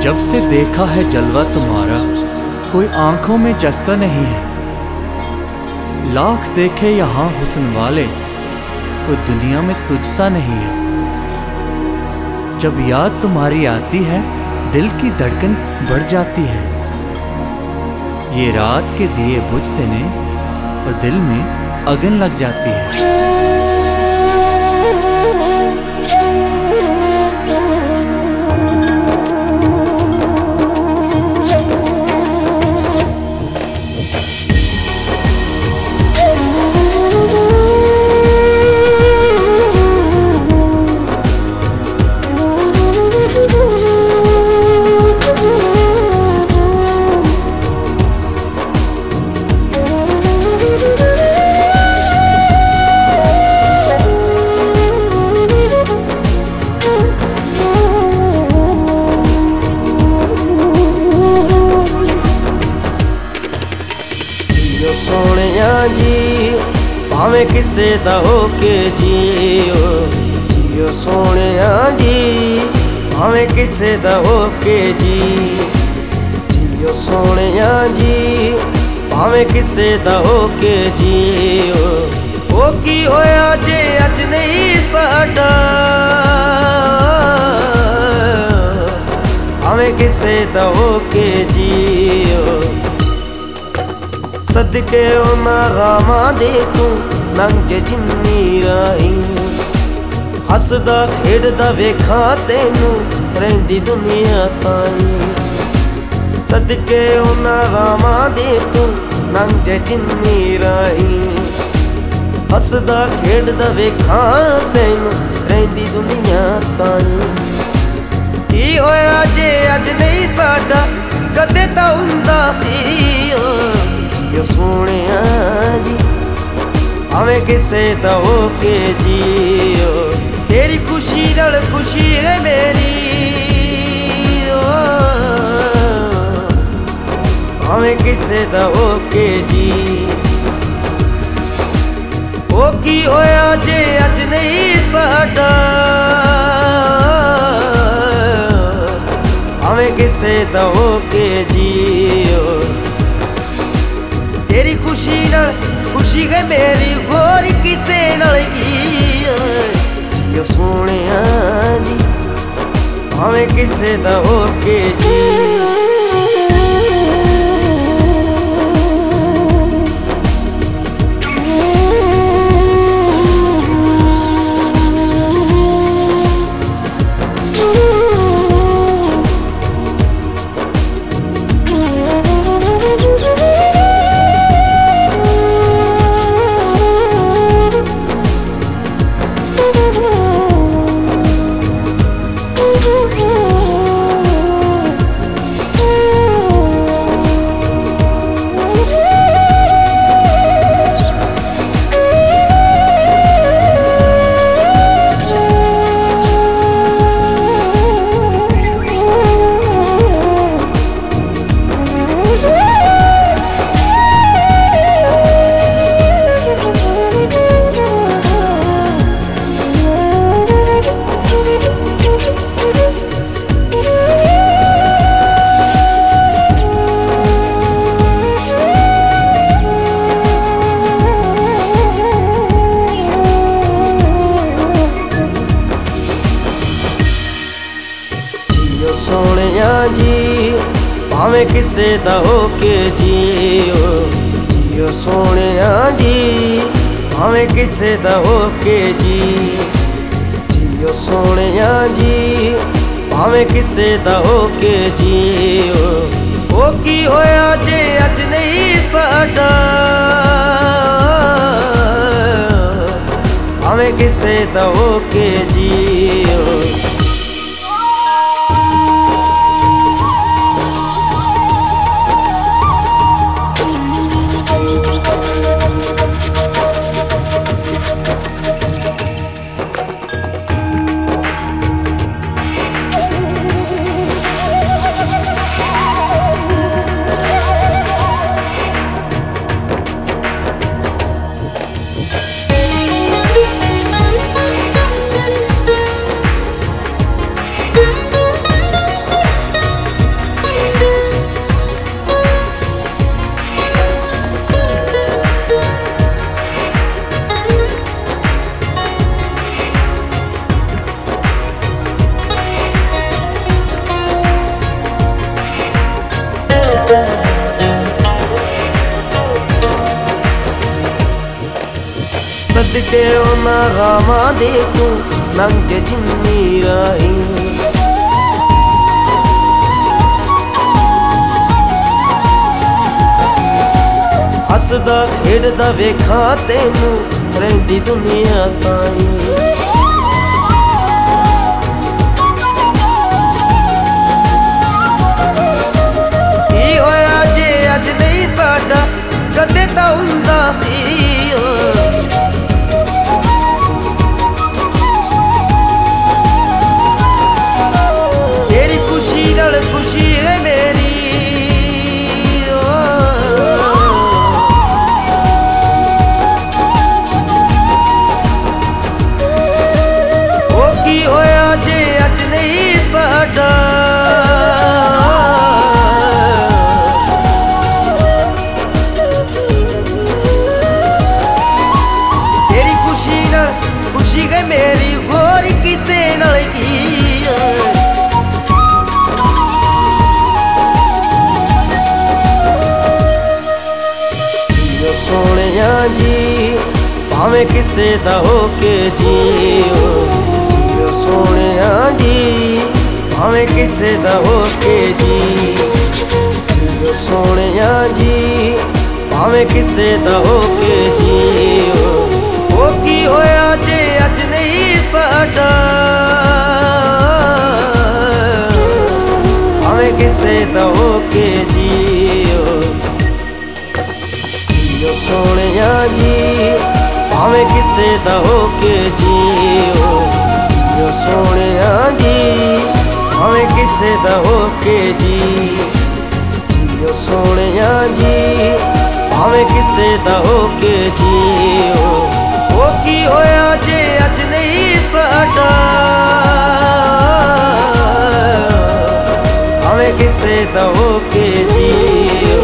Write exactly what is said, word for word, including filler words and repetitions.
जब से देखा है जलवा तुम्हारा, कोई आंखों में जचता नहीं है। लाख देखे यहाँ हुस्न वाले, कोई दुनिया में तुझसा नहीं है। जब याद तुम्हारी आती है, दिल की धड़कन बढ़ जाती है। ये रात के दिए बुझते ने और दिल में अगन लग जाती है। सोनिया जी भावें किसे दा होके जियो, जियो सोनिया जी भावें किसे दा होके जी, जियो सोनिया जी भावें किसे दा होके जियो। ओ की होया जे अज नहीं साडा, भावें किसे दा होके जियो। सदके उन्हां रावां दे तू लंघ जिन्नी राही, हसदा खेडदा वेखां तैनू रहिंदी दुनिया ताईं। सदके उन्हां रावां दे तू लंघ जिन्नी राही, हसदा खेडदा वेखां तैनू रहिंदी दुनिया ताईं। की होया जे अज नहीं साडा, कदे तां हुंदा सी जियो सोनिया जी भावें किसे दा होके जियो। तेरी खुशी नाल खुशी है मेरी, भावें किसे दा होके जी। ओ की होया जे अज नहीं साडा, भावें किसे दा होके जियो। तेरी खुशी नाल खुशी है मेरी, होर किसे नाल जियो सोनिया जी भावें किसे दा होके जी। सोनिया जी भावें किसे दा होके जियो, जियो सोनिया जी भावें किसे दा होके जी, जियो सोनिया जी भावें किसे दा होके जियो। ओ की होया जे अज नहीं साडा, भावें किसे दा होके जियो। सदके उन्हां रावां दे तूं लंघ जिन्नी राही। हसदा खेडदा वेखां तैनूं रहिंदी दुनिया ताईं। की होया जे अज नहीं साडा कदे तां हुंदा सी। तेरी खुशी नाल खुशी है मेरी, ओ की होया जे अज नहीं साडा। तेरी खुशी नाल खुशी है मेरी, होर किसे नाल की। सोनिया जी भावें किसे दा होके जियो, जियो सोनिया जी भावें किसे दा होके जी। जियो सोनिया जी भावें किसे दा होके जियो, ओ की होया जे अज नहीं साडा। भावें किसे दा होके जियो, जियो सोनिया जी भावें किसे दा होके जियो। जियो सोनिया जी भावें किसे दा होके जी। जियो सोनिया जी भावें किसे दा होके जियो, ओ की होया जे अज नहीं साडा। भावें किसे दा होके जियो।